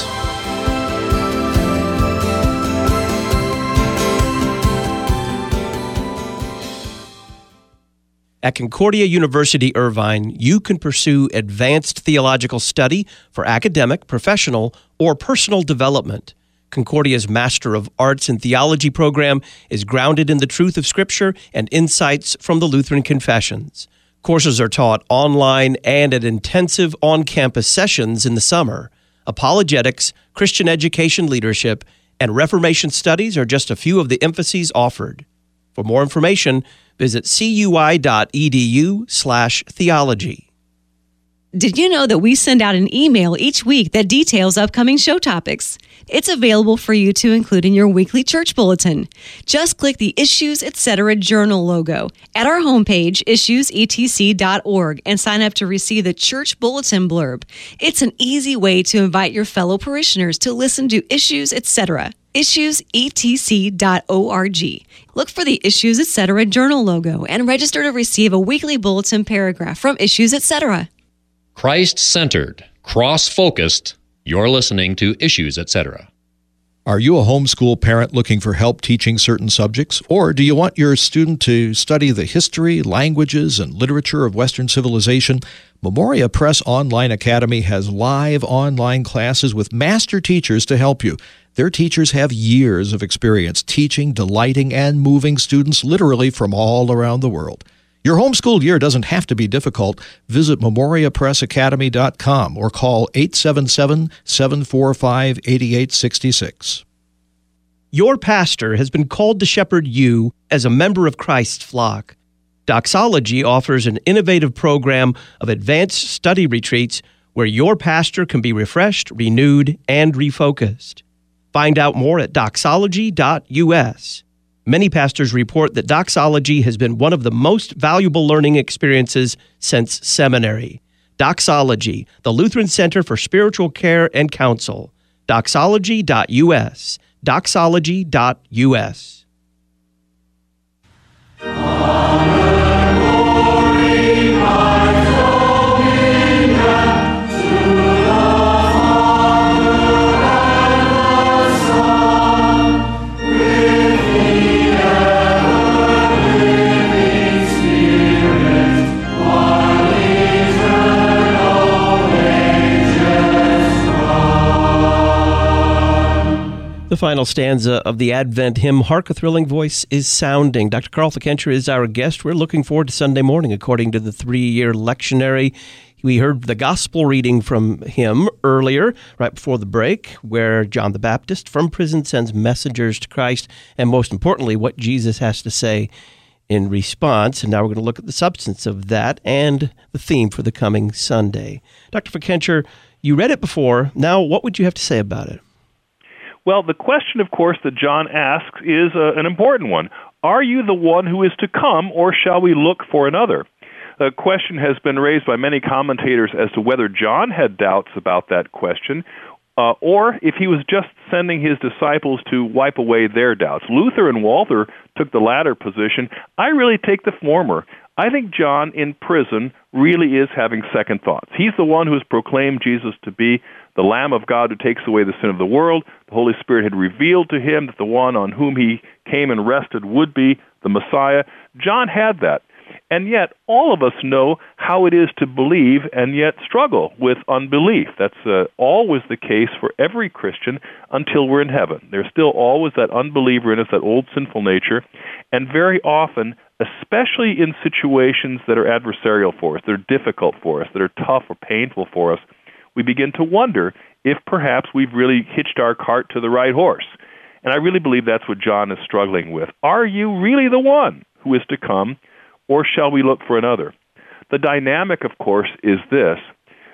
At Concordia University Irvine, you can pursue advanced theological study for academic, professional, or personal development. Concordia's Master of Arts in Theology program is grounded in the truth of Scripture and insights from the Lutheran Confessions. Courses are taught online and at intensive on-campus sessions in the summer. Apologetics, Christian education leadership, and Reformation studies are just a few of the emphases offered. For more information, visit cui.edu slash theology. Did you know that we send out an email each week that details upcoming show topics? It's available for you to include in your weekly church bulletin. Just click the Issues, et cetera journal logo at our homepage, issues e t c dot org, and sign up to receive the church bulletin blurb. It's an easy way to invite your fellow parishioners to listen to Issues, et cetera. issues e t c dot org. Look for the Issues, et cetera journal logo and register to receive a weekly bulletin paragraph from Issues, et cetera. Christ-centered, cross-focused, you're listening to Issues, et cetera. Are you a homeschool parent looking for help teaching certain subjects? Or do you want your student to study the history, languages, and literature of Western civilization? Memoria Press Online Academy has live online classes with master teachers to help you. Their teachers have years of experience teaching, delighting, and moving students literally from all around the world. Your homeschool year doesn't have to be difficult. Visit memoria press academy dot com or call eight seven seven, seven four five, eight eight six six. Your pastor has been called to shepherd you as a member of Christ's flock. Doxology offers an innovative program of advanced study retreats where your pastor can be refreshed, renewed, and refocused. Find out more at doxology dot u s. Many pastors report that doxology has been one of the most valuable learning experiences since seminary. Doxology, the Lutheran Center for Spiritual Care and Counsel. doxology dot u s. doxology dot u s. The final stanza of the Advent hymn, Hark, a Thrilling Voice is Sounding. Doctor Carl Fikencher is our guest. We're looking forward to Sunday morning, according to the three-year lectionary. We heard the gospel reading from him earlier, right before the break, where John the Baptist from prison sends messengers to Christ, and most importantly, what Jesus has to say in response. And now we're going to look at the substance of that and the theme for the coming Sunday. Doctor Fikencher, you read it before. Now, what would you have to say about it? Well, the question, of course, that John asks is uh, an important one. Are you the one who is to come, or shall we look for another? The question has been raised by many commentators as to whether John had doubts about that question, uh, or if he was just sending his disciples to wipe away their doubts. Luther and Walther took the latter position. I really take the former. I think John in prison really is having second thoughts. He's the one who has proclaimed Jesus to be the Lamb of God who takes away the sin of the world. The Holy Spirit had revealed to him that the one on whom he came and rested would be the Messiah. John had that. And yet, all of us know how it is to believe and yet struggle with unbelief. That's uh, always the case for every Christian until we're in heaven. There's still always that unbeliever in us, that old sinful nature. And very often, especially in situations that are adversarial for us, that are difficult for us, that are tough or painful for us, we begin to wonder if perhaps we've really hitched our cart to the right horse. And I really believe that's what John is struggling with. Are you really the one who is to come, or shall we look for another? The dynamic, of course, is this.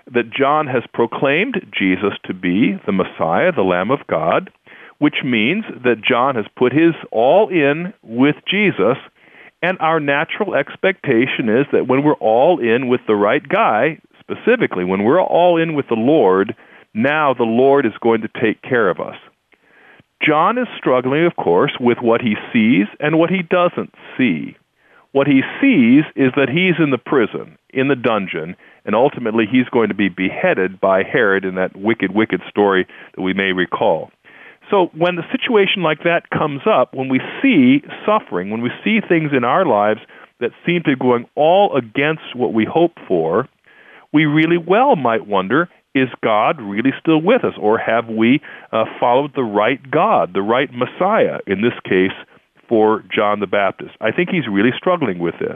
that John has proclaimed Jesus to be the Messiah, the Lamb of God, which means that John has put his all in with Jesus, and our natural expectation is that when we're all in with the right guy, specifically, when we're all in with the Lord, now the Lord is going to take care of us. John is struggling, of course, with what he sees and what he doesn't see. What he sees is that he's in the prison, in the dungeon, and ultimately he's going to be beheaded by Herod in that wicked, wicked story that we may recall. So when the situation like that comes up, when we see suffering, when we see things in our lives that seem to be going all against what we hope for, we really well might wonder, is God really still with us? Or have we uh, followed the right God, the right Messiah, in this case, for John the Baptist? I think he's really struggling with this.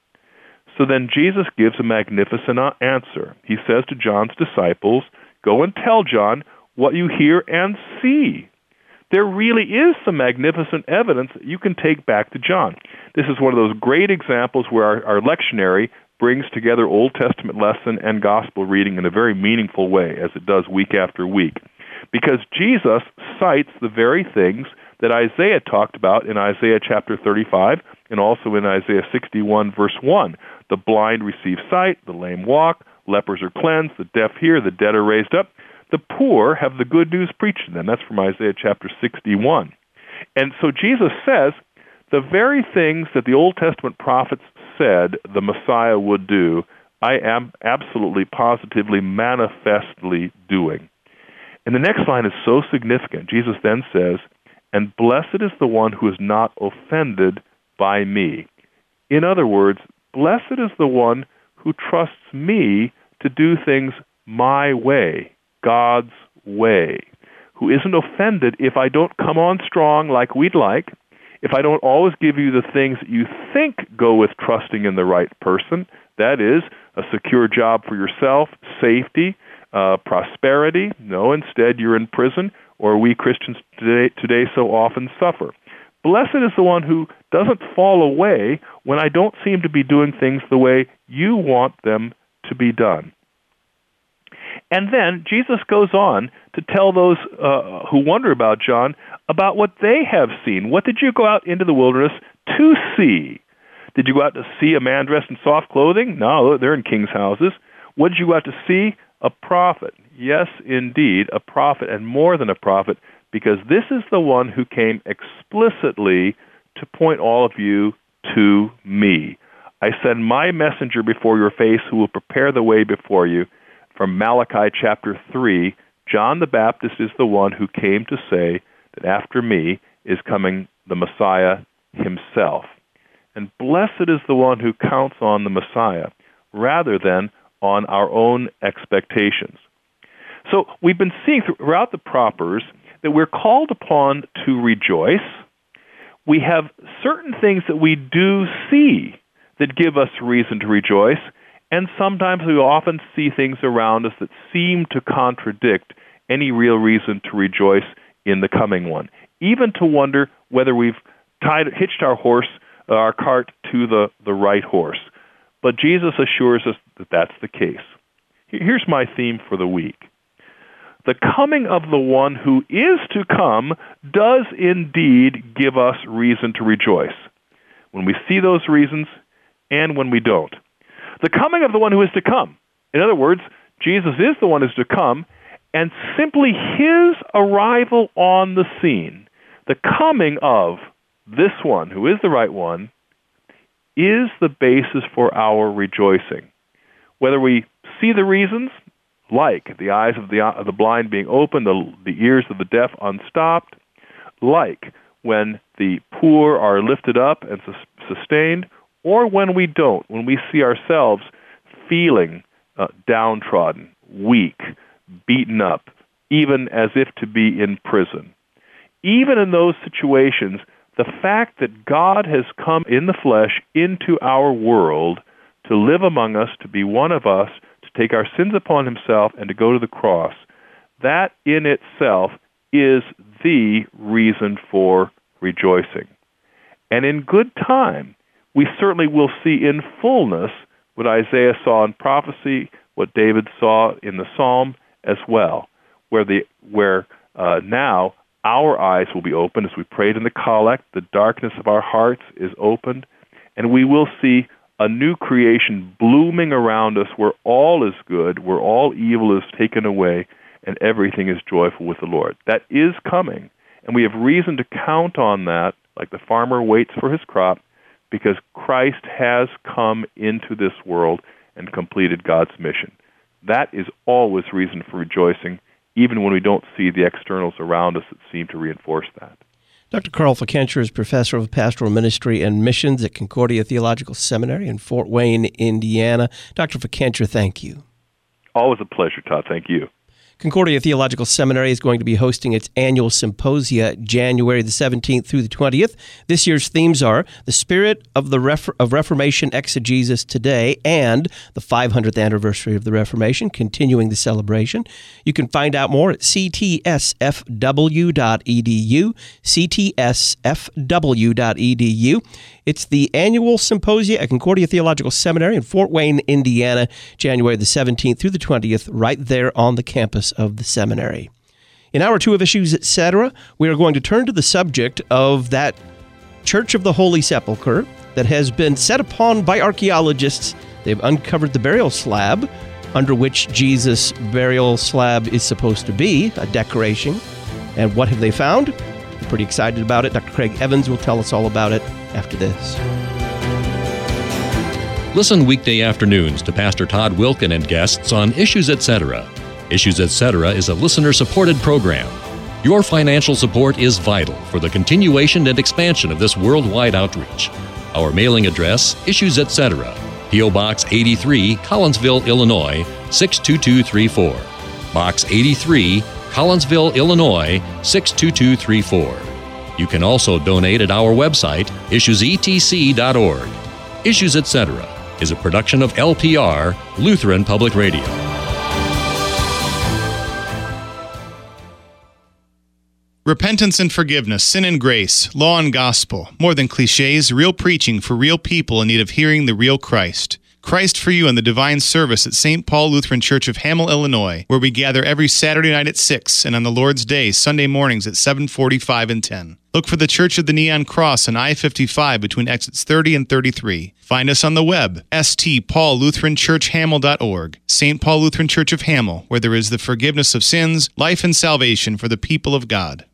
So then Jesus gives a magnificent answer. He says to John's disciples, go and tell John what you hear and see. There really is some magnificent evidence that you can take back to John. This is one of those great examples where our, our lectionary brings together Old Testament lesson and gospel reading in a very meaningful way, as it does week after week. Because Jesus cites the very things that Isaiah talked about in Isaiah chapter thirty-five and also in Isaiah sixty-one, verse one. The blind receive sight, the lame walk, lepers are cleansed, the deaf hear, the dead are raised up. The poor have the good news preached to them. That's from Isaiah chapter sixty-one. And so Jesus says the very things that the Old Testament prophets said the Messiah would do, I am absolutely, positively, manifestly doing. And the next line is so significant. Jesus then says, and blessed is the one who is not offended by me. In other words, blessed is the one who trusts me to do things my way, God's way, who isn't offended if I don't come on strong like we'd like, if I don't always give you the things that you think go with trusting in the right person, that is, a secure job for yourself, safety, uh, prosperity. No, instead you're in prison, or we Christians today, today so often suffer. Blessed is the one who doesn't fall away when I don't seem to be doing things the way you want them to be done. And then Jesus goes on to tell those uh, who wonder about John about what they have seen. What did you go out into the wilderness to see? Did you go out to see a man dressed in soft clothing? No, they're in king's houses. What did you go out to see? A prophet. Yes, indeed, a prophet, and more than a prophet, because this is the one who came explicitly to point all of you to me. I send my messenger before your face who will prepare the way before you. From Malachi chapter three, John the Baptist is the one who came to say that after me is coming the Messiah himself. And blessed is the one who counts on the Messiah rather than on our own expectations. So we've been seeing throughout the propers that we're called upon to rejoice. We have certain things that we do see that give us reason to rejoice, and sometimes we often see things around us that seem to contradict any real reason to rejoice in the coming one, even to wonder whether we've tied, hitched our horse, uh, our cart to the, the right horse. But Jesus assures us that that's the case. Here's my theme for the week. The coming of the one who is to come does indeed give us reason to rejoice, when we see those reasons and when we don't. The coming of the one who is to come. In other words, Jesus is the one who is to come, and simply his arrival on the scene, the coming of this one who is the right one, is the basis for our rejoicing. Whether we see the reasons, like the eyes of the, of the blind being opened, the, the ears of the deaf unstopped, like when the poor are lifted up and sus- sustained, or when we don't, when we see ourselves feeling uh, downtrodden, weak, beaten up, even as if to be in prison. Even in those situations, the fact that God has come in the flesh into our world to live among us, to be one of us, to take our sins upon himself and to go to the cross, that in itself is the reason for rejoicing. And in good time, we certainly will see in fullness what Isaiah saw in prophecy what David saw in the Psalm as well, where the where uh, now our eyes will be opened as we prayed in the collect. The darkness of our hearts is opened, and we will see a new creation blooming around us where all is good, where all evil is taken away, and everything is joyful with the Lord. That is coming, and we have reason to count on that, like the farmer waits for his crop, because Christ has come into this world and completed God's mission. That is always reason for rejoicing, even when we don't see the externals around us that seem to reinforce that. Doctor Carl Fickenscher is professor of pastoral ministry and missions at Concordia Theological Seminary in Fort Wayne, Indiana. Doctor Fickenscher, thank you. Always a pleasure, Todd. Thank you. Concordia Theological Seminary is going to be hosting its annual symposia January the seventeenth through the twentieth. This year's themes are the spirit of the Ref- of Reformation exegesis today and the five hundredth anniversary of the Reformation, continuing the celebration. You can find out more at c t s f w dot e d u, c t s f w dot e d u. It's the annual symposia at Concordia Theological Seminary in Fort Wayne, Indiana, January the seventeenth through the twentieth, right there on the campus of the seminary. In hour two of Issues, et cetera, we are going to turn to the subject of that Church of the Holy Sepulchre that has been set upon by archaeologists. They've uncovered the burial slab under which Jesus' burial slab is supposed to be, a decoration. And what have they found? I'm pretty excited about it. Doctor Craig Evans will tell us all about it after this. Listen weekday afternoons to Pastor Todd Wilken and guests on Issues, et cetera. Issues, et cetera is a listener-supported program. Your financial support is vital for the continuation and expansion of this worldwide outreach. Our mailing address, Issues, et cetera, P O. Box eighty-three, Collinsville, Illinois, six two two three four. Box eighty-three, Collinsville, Illinois, six two two three four. You can also donate at our website, issues e t c dot org. Issues, et cetera is a production of L P R, Lutheran Public Radio. Repentance and forgiveness, sin and grace, law and gospel, more than cliches, real preaching for real people in need of hearing the real Christ. Christ for You and the Divine Service at Saint Paul Lutheran Church of Hamel, Illinois, where we gather every Saturday night at six and on the Lord's Day, Sunday mornings at seven forty-five and ten. Look for the Church of the Neon Cross on I fifty-five between exits thirty and thirty-three. Find us on the web, s t paul lutheran church hamel dot org. Saint Paul Lutheran Church of Hamel, where there is the forgiveness of sins, life and salvation for the people of God.